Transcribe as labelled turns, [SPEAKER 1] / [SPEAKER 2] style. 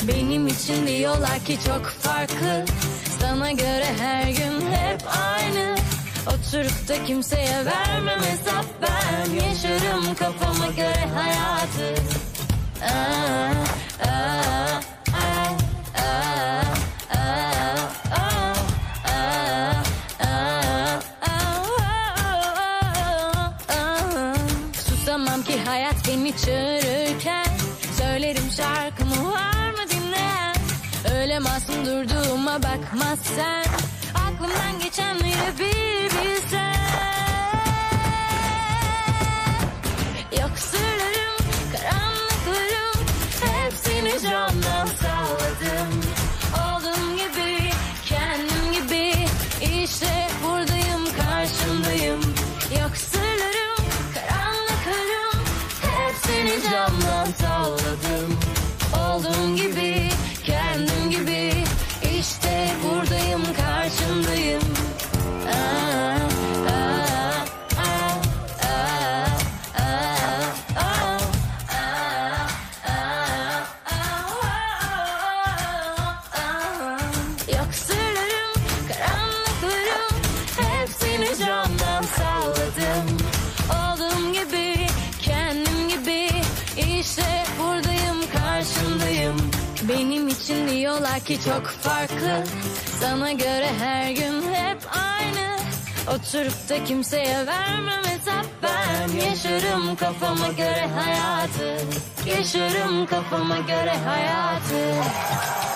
[SPEAKER 1] Benim için diyorlar ki çok farklı. Sana göre her gün hep aynı. Oturup da kimseye vermem hesap. Ben yaşarım kafama göre hayatı. Susamam ki hayat beni çağırırken. Söylerim şarkımı, var mı dinleyen? Öyle masum durduğuma bakma sen. Aklımdan geçenleri bir bilsen. Yok sırlarım, karanlıklarım, hepsini camdan salladım. Olduğum gibi, kendim gibi, işte buradayım, karşımdayım. Yok sırlarım, karanlıklarım, hepsini camdan salladım. Olduğum gibi, kendim gibi, işte buradayım, karşımdayım. Yok sırlarım, karanlıklarım, hepsini camdan salladım. Olduğum gibi, kendim gibi, işte buradayım, karşımdayım. Benim için diyorlar ki çok farklı. Sana göre her gün hep aynı. Oturup da kimseye vermem hesap. Ben yaşarım kafama göre hayatı. Yaşarım kafama göre hayatı.